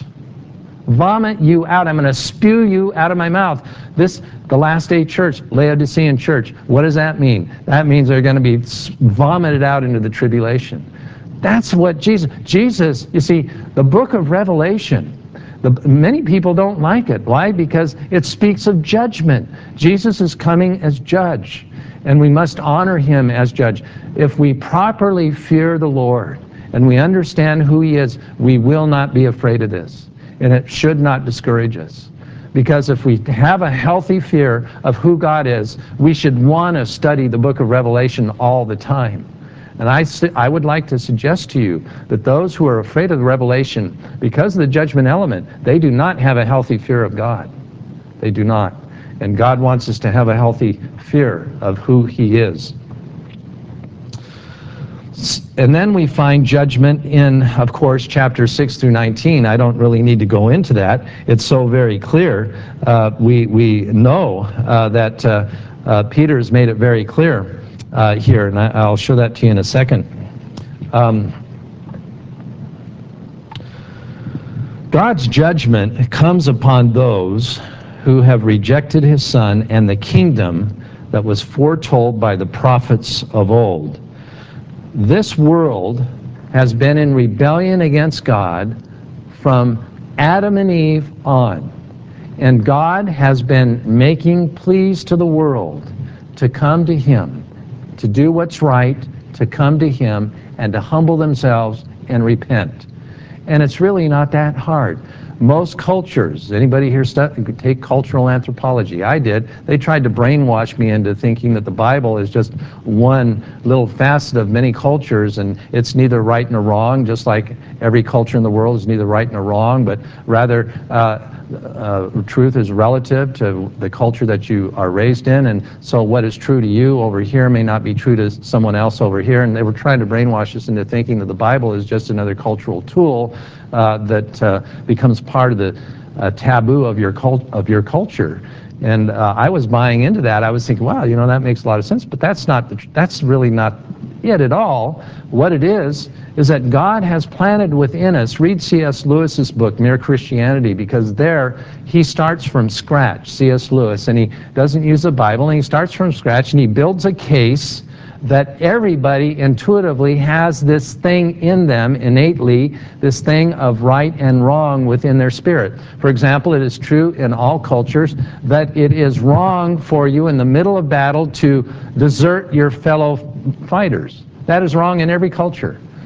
Vomit you out. I'm going to spew you out of my mouth. This, the last day church, Laodicean church, what does that mean? That means they're going to be vomited out into the tribulation. That's what Jesus, Jesus, you see, the book of Revelation, the, many people don't like it. Why? Because it speaks of judgment. Jesus is coming as judge, and we must honor him as judge. If we properly fear the Lord and we understand who he is, we will not be afraid of this. And it should not discourage us. Because if we have a healthy fear of who God is, we should want to study the book of Revelation all the time. And I, I would like to suggest to you that those who are afraid of the Revelation, because of the judgment element, they do not have a healthy fear of God. They do not. And God wants us to have a healthy fear of who he is. And then we find judgment in, of course, chapters six through nineteen. I don't really need to go into that. It's so very clear. Uh, we, we know uh, that uh, uh, Peter has made it very clear uh, here, and I, I'll show that to you in a second. Um, God's judgment comes upon those who have rejected his Son and the kingdom that was foretold by the prophets of old. This world has been in rebellion against God from Adam and Eve on. And God has been making pleas to the world to come to him, to do what's right, to come to him, and to humble themselves and repent. And it's really not that hard. Most cultures, anybody here take cultural anthropology? I did. They tried to brainwash me into thinking that the Bible is just one little facet of many cultures, and it's neither right nor wrong, just like every culture in the world is neither right nor wrong, but rather uh, uh, truth is relative to the culture that you are raised in, and so what is true to you over here may not be true to someone else over here, and they were trying to brainwash us into thinking that the Bible is just another cultural tool uh, that uh, becomes part of the uh, taboo of your cult of your culture. And uh, I was buying into that. I was thinking, wow, you know, that makes a lot of sense, but that's not the tr that's really not it at all. What it is is that God has planted within us. Read C S Lewis's book, Mere Christianity, because there he starts from scratch, C S Lewis, and he doesn't use the Bible, and he starts from scratch, and he builds a case that everybody intuitively has this thing in them innately, this thing of right and wrong within their spirit. For example, it is true in all cultures that it is wrong for you in the middle of battle to desert your fellow fighters. That is wrong in every culture.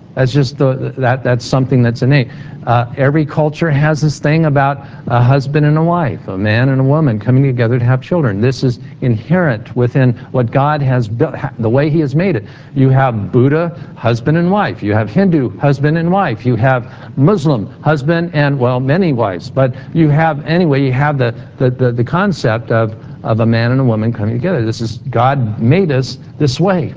That's just the, that that's something that's innate. Uh, every culture has this thing about a husband and a wife, a man and a woman coming together to have children. This is inherent within what God has built, the way He has made it. You have Buddha, husband and wife. You have Hindu, husband and wife. You have Muslim, husband and, well, many wives. But you have, anyway, you have the, the, the, the concept of, of a man and a woman coming together. This is, God made us this way.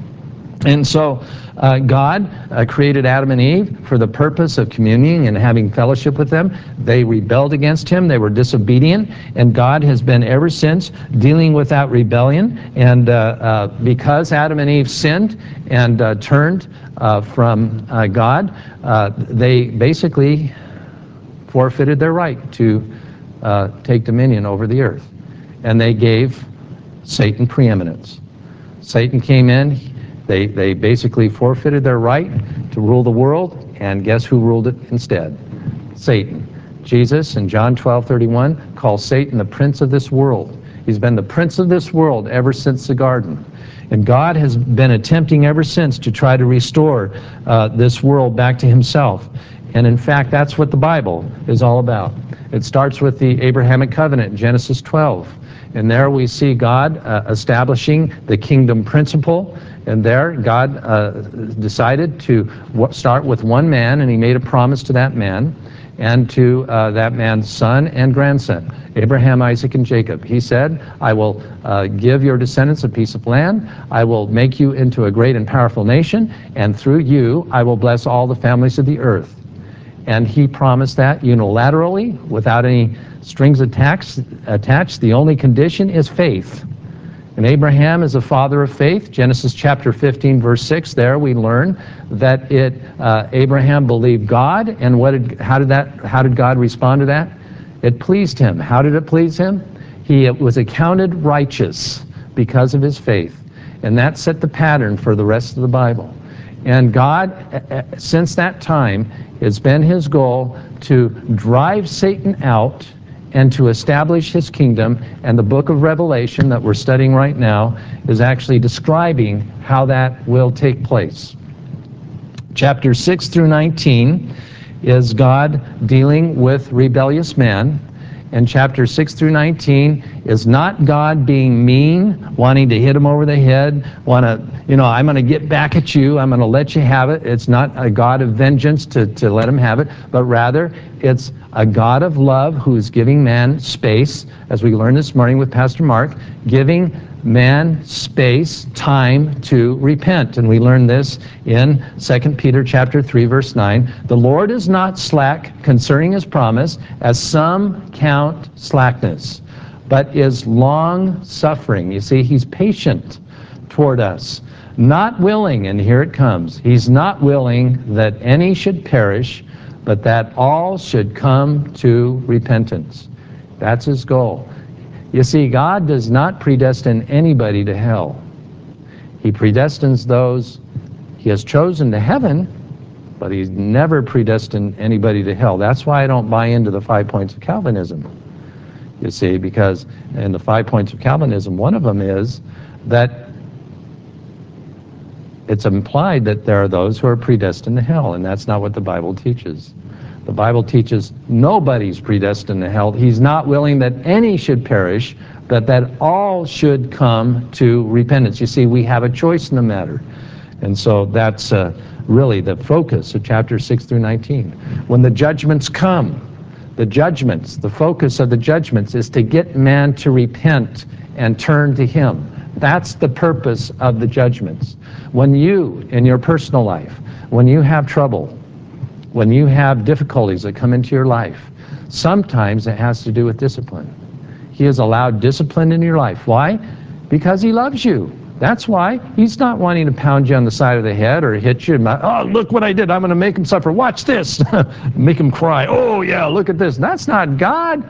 And so uh, God uh, created Adam and Eve for the purpose of communing and having fellowship with them. They rebelled against Him. They were disobedient. And God has been ever since dealing with that rebellion. And uh, uh, because Adam and Eve sinned and uh, turned uh, from uh, God, uh, they basically forfeited their right to uh, take dominion over the earth. And they gave Satan preeminence. Satan came in. They, they basically forfeited their right to rule the world, and guess who ruled it instead? Satan. Jesus in John twelve thirty-one calls Satan the prince of this world. He's been the prince of this world ever since the garden. And God has been attempting ever since to try to restore uh, this world back to Himself. And in fact, that's what the Bible is all about. It starts with the Abrahamic covenant in Genesis twelve. And there we see God uh, establishing the kingdom principle. And there, God uh, decided to w- start with one man, and He made a promise to that man and to uh, that man's son and grandson, Abraham, Isaac, and Jacob. He said, I will uh, give your descendants a piece of land. I will make you into a great and powerful nation, and through you I will bless all the families of the earth. And He promised that unilaterally, without any strings attached. attached. The only condition is faith. And Abraham is a father of faith. Genesis chapter fifteen, verse six, there we learn that it uh, Abraham believed God, and what did, how did that how did God respond to that? It pleased Him. How did it please Him? He was accounted righteous because of his faith. And that set the pattern for the rest of the Bible. And God, since that time, it's been His goal to drive Satan out and to establish His kingdom. And the book of Revelation that we're studying right now is actually describing how that will take place. Chapter six through nineteen is God dealing with rebellious man. And chapter six through nineteen is not God being mean, wanting to hit him over the head, want to, you know, I'm going to get back at you, I'm going to let you have it. It's not a God of vengeance to, to let him have it, but rather it's a God of love who's giving man space, as we learned this morning with Pastor Mark, giving man space, time to repent. And we learned this in Second Peter chapter three, verse nine. The Lord is not slack concerning His promise, as some count slackness, but is long-suffering. You see, He's patient toward us, not willing, and here it comes, He's not willing that any should perish, but that all should come to repentance. That's His goal. You see, God does not predestine anybody to hell. He predestines those He has chosen to heaven, but He's never predestined anybody to hell. That's why I don't buy into the five points of Calvinism. You see, because in the five points of Calvinism, one of them is that it's implied that there are those who are predestined to hell, and that's not what the Bible teaches. The Bible teaches nobody's predestined to hell. He's not willing that any should perish, but that all should come to repentance. You see, we have a choice in the matter. And so that's uh, really the focus of chapter six through nineteen. When the judgments come, the judgments, the focus of the judgments is to get man to repent and turn to Him. That's the purpose of the judgments. When you, in your personal life, when you have trouble, when you have difficulties that come into your life, sometimes it has to do with discipline. He has allowed discipline in your life. Why? Because He loves you. That's why. He's not wanting to pound you on the side of the head or hit you. And, oh, look what I did. I'm going to make him suffer. Watch this. Make him cry. Oh, yeah, look at this. That's not God.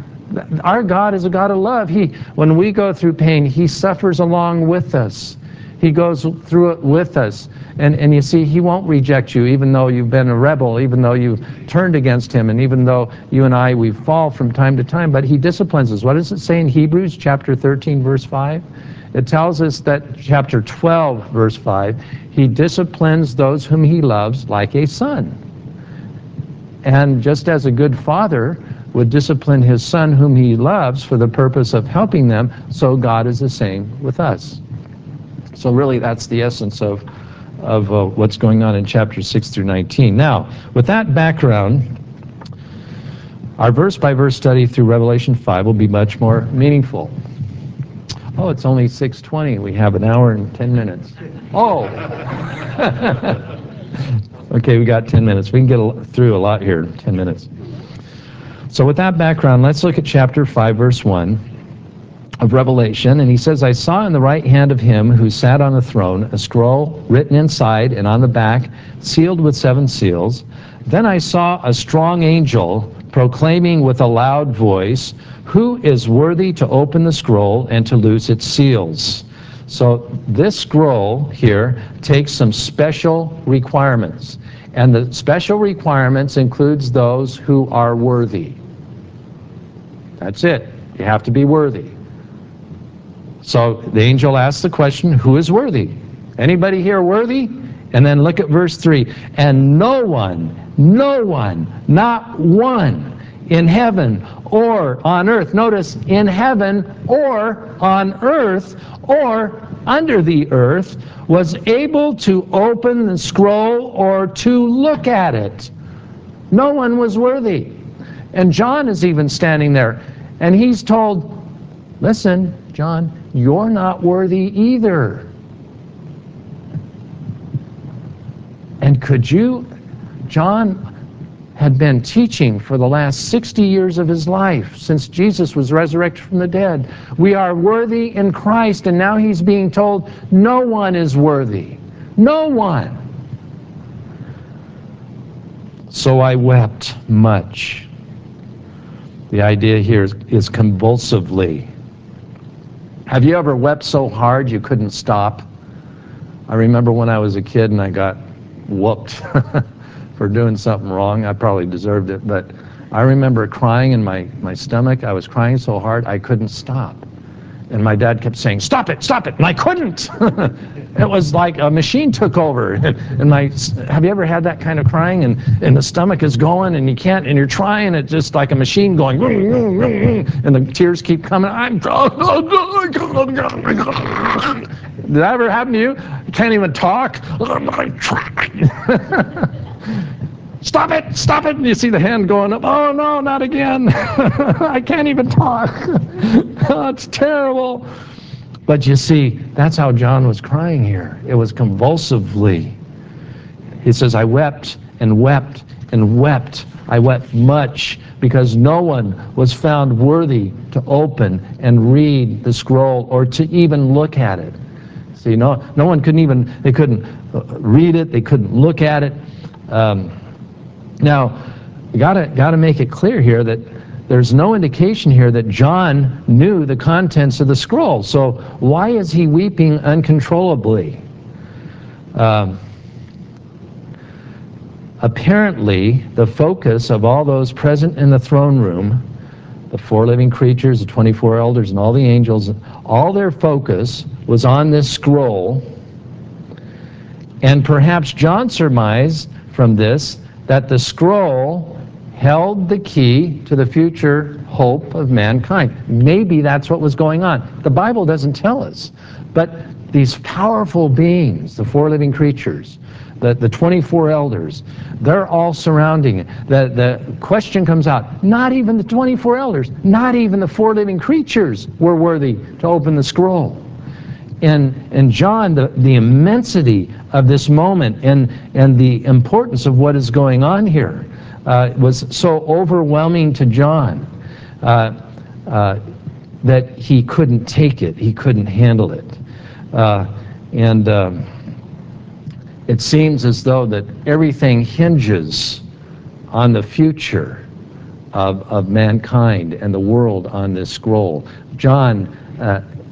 Our God is a God of love. He, when we go through pain, He suffers along with us. He goes through it with us. And, and you see, he won't reject you even though you've been a rebel, even though you've turned against him, and even though you and I, we fall from time to time, but he disciplines us. What does it say in Hebrews chapter thirteen, verse five? It tells us that, chapter twelve, verse five, he disciplines those whom he loves like a son. And just as a good father would discipline his son whom he loves for the purpose of helping them, so God is the same with us. So really that's the essence of, of uh, what's going on in chapter six through nineteen. Now, with that background, our verse-by-verse study through Revelation five will be much more meaningful. Oh, it's only six twenty. We have an hour and ten minutes. Oh! Okay, we got ten minutes. We can get a, through a lot here in ten minutes. So with that background, let's look at chapter five, verse one of Revelation. And he says, I saw in the right hand of him who sat on the throne a scroll written inside and on the back, sealed with seven seals. Then I saw a strong angel proclaiming with a loud voice, who is worthy to open the scroll and to loose its seals? So this scroll here takes some special requirements. And the special requirements includes those who are worthy. That's it. You have to be worthy. So the angel asks the question, who is worthy? Anybody here worthy? And then look at verse three. And no one, no one, not one in heaven or on earth. Notice, in heaven or on earth or under the earth was able to open the scroll or to look at it. No one was worthy. And John is even standing there. And he's told, listen, John, you're not worthy either. And could you, John had been teaching for the last sixty years of his life, since Jesus was resurrected from the dead. We are worthy in Christ, and now he's being told, no one is worthy. No one. So I wept much. The idea here is, is convulsively. Have you ever wept so hard you couldn't stop? I remember when I was a kid and I got whooped for doing something wrong. I probably deserved it, but I remember crying in my, my stomach. I was crying so hard I couldn't stop. And my dad kept saying, stop it, stop it, and I couldn't. It was like a machine took over. And my, have you ever had that kind of crying and, and the stomach is going and you can't, and you're trying, it's just like a machine going, and the tears keep coming. I'm, did that ever happen to you? You can't even talk. Stop it, stop it, and you see the hand going up. Oh no, not again. I can't even talk. Oh, it's terrible. But you see, that's how John was crying here. It was convulsively. He says, I wept and wept and wept. I wept much because no one was found worthy to open and read the scroll or to even look at it. See, no, no one couldn't even, they couldn't read it, they couldn't look at it. Um, now, you gotta, gotta make it clear here that there's no indication here that John knew the contents of the scroll. So why is he weeping uncontrollably? Um, apparently, the focus of all those present in the throne room, the four living creatures, the twenty-four elders, and all the angels, all their focus was on this scroll. And perhaps John surmised from this that the scroll held the key to the future hope of mankind. Maybe that's what was going on. The Bible doesn't tell us. But these powerful beings, the four living creatures, the, the twenty-four elders, they're all surrounding it. The, the question comes out, not even the twenty-four elders, not even the four living creatures were worthy to open the scroll. And, and John, the, the immensity of this moment and, and the importance of what is going on here uh, was so overwhelming to John uh, uh, that he couldn't take it, he couldn't handle it. Uh, and um, it seems as though that everything hinges on the future of, of mankind and the world on this scroll. John uh,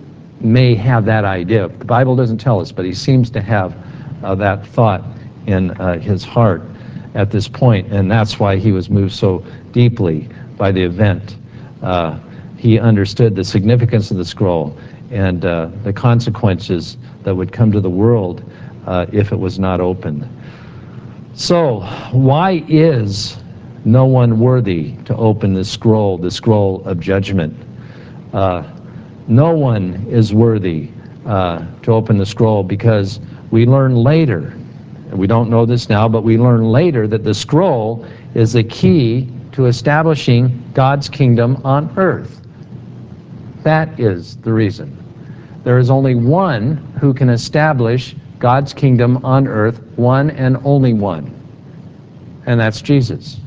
may have that idea. The Bible doesn't tell us, but he seems to have uh, that thought in uh, his heart at this point, and that's why he was moved so deeply by the event. Uh, he understood the significance of the scroll and uh, the consequences that would come to the world uh, if it was not opened. So, why is no one worthy to open the scroll, the scroll of judgment? Uh, no one is worthy uh, to open the scroll, because we learn later, we don't know this now, but we learn later that the scroll is the key to establishing God's kingdom on earth. That is the reason. There is only one who can establish God's kingdom on earth, one and only one, and that's Jesus.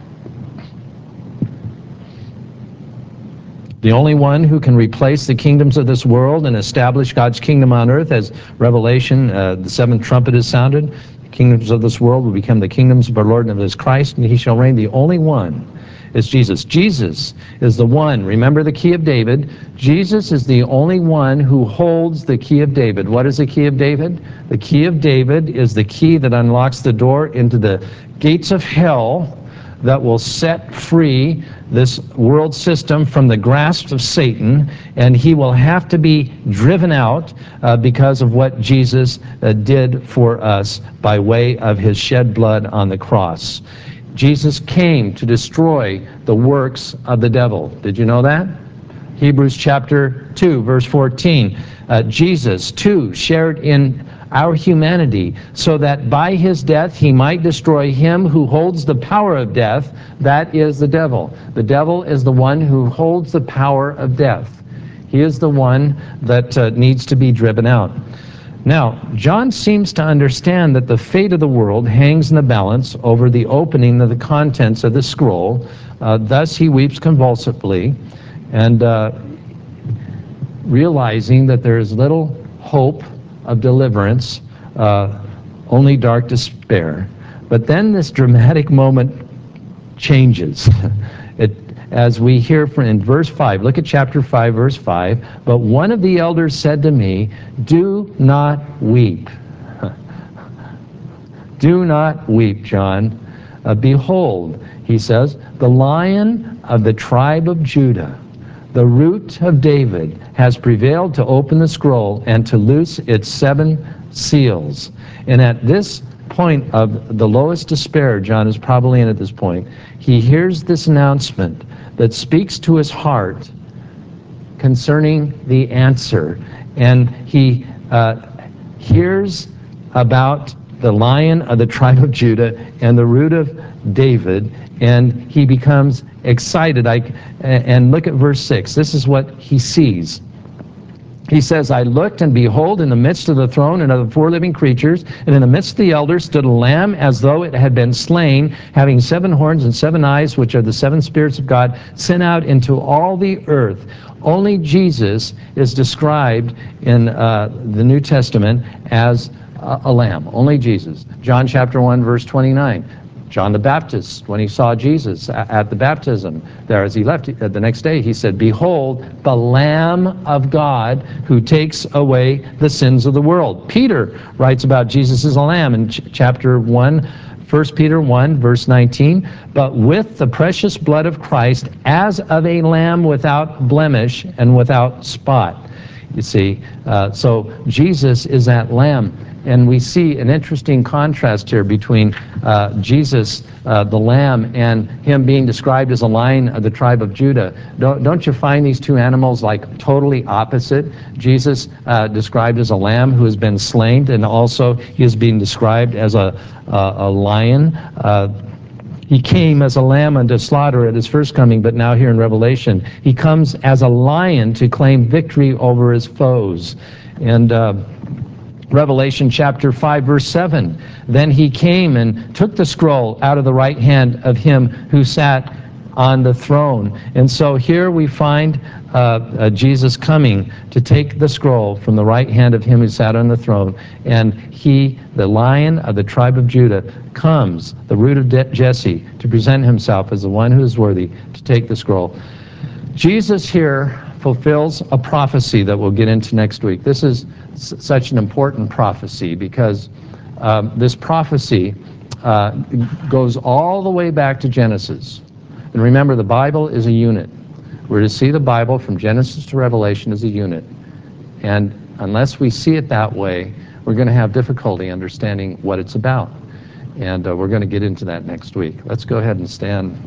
The only one who can replace the kingdoms of this world and establish God's kingdom on earth, as Revelation, uh, the seventh trumpet is sounded. The kingdoms of this world will become the kingdoms of our Lord and of his Christ, and he shall reign. The only one is Jesus. Jesus is the one. Remember the key of David. Jesus is the only one who holds the key of David. What is the key of David? The key of David is the key that unlocks the door into the gates of hell that will set free this world system from the grasp of Satan, and he will have to be driven out uh, because of what Jesus uh, did for us by way of his shed blood on the cross. Jesus came to destroy the works of the devil. Did you know that? Hebrews chapter two, verse fourteen. Uh, Jesus, too, shared in our humanity, so that by his death he might destroy him who holds the power of death, that is the devil. The devil is the one who holds the power of death. He is the one that uh, needs to be driven out. Now, John seems to understand that the fate of the world hangs in the balance over the opening of the contents of the scroll. Uh, thus he weeps convulsively, and uh, realizing that there is little hope of deliverance, uh, only dark despair. But then this dramatic moment changes. It, as we hear from in verse five, look at chapter five, verse five. But one of the elders said to me, "Do not weep." Do not weep, John. Uh, behold, he says, the Lion of the tribe of Judah, the Root of David, has prevailed to open the scroll and to loose its seven seals. And at this point of the lowest despair John is probably in at this point, he hears this announcement that speaks to his heart concerning the answer. And he uh, hears about the Lion of the tribe of Judah and the Root of David, and he becomes excited. I, and look at verse six. This is what he sees. He says, I looked, and behold, in the midst of the throne and of the four living creatures, and in the midst of the elders stood a lamb as though it had been slain, having seven horns and seven eyes, which are the seven spirits of God, sent out into all the earth. Only Jesus is described in uh, the New Testament as a, a lamb. Only Jesus. John chapter one, verse twenty-nine. John the Baptist, when he saw Jesus at the baptism there as he left the next day, he said, behold, the Lamb of God who takes away the sins of the world. Peter writes about Jesus as a lamb in ch- chapter one, First Peter one, verse nineteen, but with the precious blood of Christ as of a lamb without blemish and without spot. You see, uh, so Jesus is that lamb. And we see an interesting contrast here between uh, Jesus, uh, the Lamb, and him being described as a lion of the tribe of Judah. Don't, don't you find these two animals like totally opposite? Jesus uh, described as a lamb who has been slain, and also he is being described as a, a, a lion. Uh, He came as a lamb unto slaughter at his first coming, but now here in Revelation, he comes as a lion to claim victory over his foes. And uh, Revelation chapter five, verse seven, then he came and took the scroll out of the right hand of him who sat on the throne. And so here we find uh, uh, Jesus coming to take the scroll from the right hand of him who sat on the throne. And he, the Lion of the tribe of Judah, comes, the Root of De- Jesse, to present himself as the one who is worthy to take the scroll. Jesus here fulfills a prophecy that we'll get into next week. This is s- such an important prophecy because um, this prophecy uh, goes all the way back to Genesis. And remember, the Bible is a unit. We're to see the Bible from Genesis to Revelation as a unit. And unless we see it that way, we're going to have difficulty understanding what it's about. And uh, we're going to get into that next week. Let's go ahead and stand.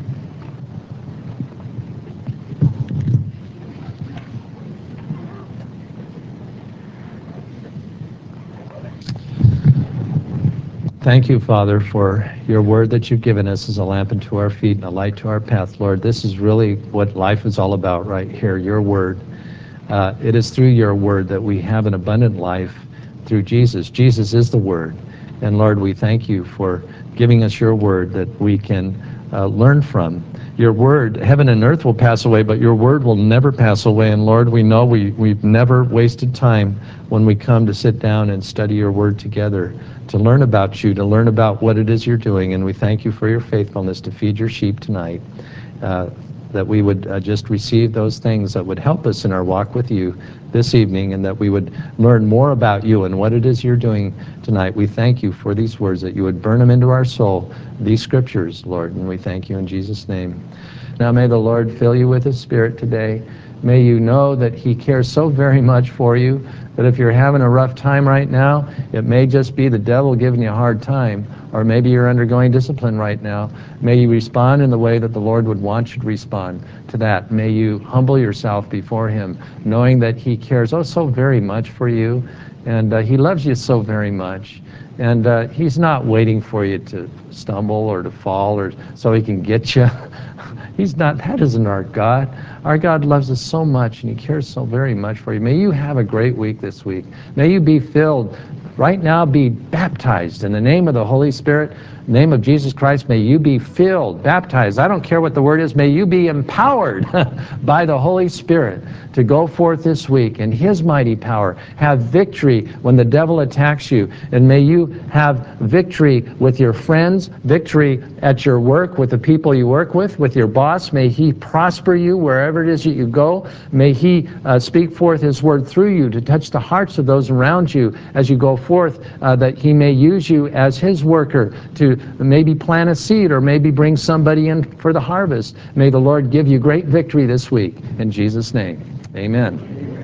Thank you, Father, for your word that you've given us as a lamp unto our feet and a light to our path, Lord. This is really what life is all about right here, your word. Uh, it is through your word that we have an abundant life through Jesus. Jesus is the word. And Lord, we thank you for giving us your word that we can uh, learn from. Your word, heaven and earth will pass away, but your word will never pass away. And Lord, we know we, we've never wasted time when we come to sit down and study your word together, to learn about you, to learn about what it is you're doing. And we thank you for your faithfulness to feed your sheep tonight. Uh, that we would uh, just receive those things that would help us in our walk with you this evening, and that we would learn more about you and what it is you're doing tonight. We thank you for these words, that you would burn them into our soul, these scriptures, Lord, and we thank you in Jesus' name. Now may the Lord fill you with his Spirit today. May you know that he cares so very much for you, that if you're having a rough time right now, it may just be the devil giving you a hard time, or maybe you're undergoing discipline right now. May you respond in the way that the Lord would want you to respond to that. May you humble yourself before him, knowing that he cares oh so very much for you, and uh, he loves you so very much. And uh, he's not waiting for you to stumble or to fall or so he can get you. He's not, that isn't our God. Our God loves us so much, and he cares so very much for you. May you have a great week this week. May you be filled, right now be baptized in the name of the Holy Spirit, name of Jesus Christ. May you be filled, baptized. I don't care what the word is. May you be empowered by the Holy Spirit to go forth this week in his mighty power. Have victory when the devil attacks you. And may you have victory with your friends, victory at your work, with the people you work with, with your boss. May he prosper you wherever it is that you go. May he uh, speak forth his word through you to touch the hearts of those around you as you go forth, uh, that he may use you as his worker to maybe plant a seed or maybe bring somebody in for the harvest. May the Lord give you great victory this week. In Jesus' name, amen.